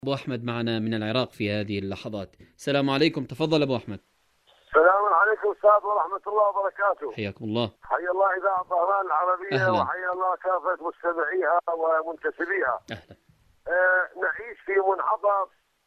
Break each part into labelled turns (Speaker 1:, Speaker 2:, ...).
Speaker 1: أبو أحمد معنا من العراق في هذه اللحظات. السلام عليكم، تفضل أبو أحمد.
Speaker 2: السلام عليكم أستاذ ورحمة الله وبركاته.
Speaker 1: حياكم الله.
Speaker 2: حيا الله إذاعة طهران العربية،
Speaker 1: أهلا.
Speaker 2: وحيا الله كافة مستمعيها ومنتسبيها.
Speaker 1: أهلا.
Speaker 2: نعيش في منعطف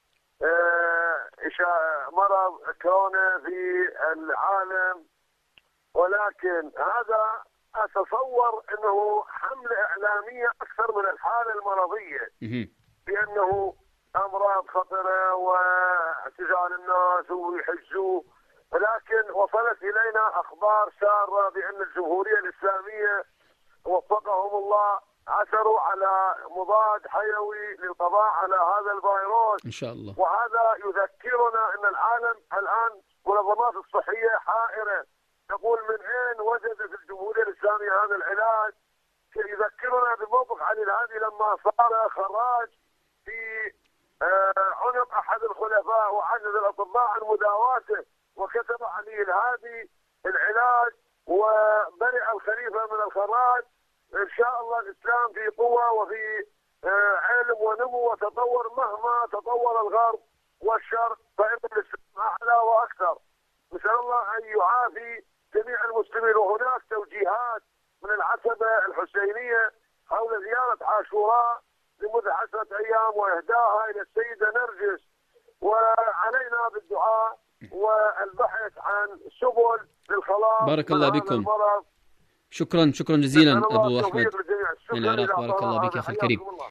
Speaker 2: مرض كورونا في العالم، ولكن هذا أتصور أنه حملة إعلامية أكثر من الحالة المرضية، لأنه أمراض خطرة واعتزال الناس ويحجوا، ولكن وصلت إلينا أخبار سارة بأن الجمهورية الإسلامية وفقهم الله عثروا على مضاد حيوي للقضاء على هذا الفيروس
Speaker 1: إن شاء الله.
Speaker 2: وهذا يذكرنا أن العالم الآن منظمات الصحية حائرة، تقول من أين وجدت الجمهورية الإسلامية هذا العلاج. يذكرنا بموقف علي الهادي لما صار خراج في عنق أحد الخلفاء وعجز الأطباء عن مداواته، وكتب علي الهادي العلاج وبرئ الخليفة من الخراج. إن شاء الله الإسلام في قوة وفي علم ونمو وتطور، مهما تطور الغرب والشرق فإن الإسلام أعلى وأكثر. نسأل الله أن يعافي جميع المسلمين. وهناك توجيهات من العتبة الحسينية حول زيارة عاشوراء لمدة 10 أيام وإهداها إلى السيدة نرجس، وعلينا بالدعاء والبحث عن سبل للخلاص.
Speaker 1: بارك الله بكم. شكرا جزيلا أبو أحمد من العراق، بارك الله بك أخي الكريم.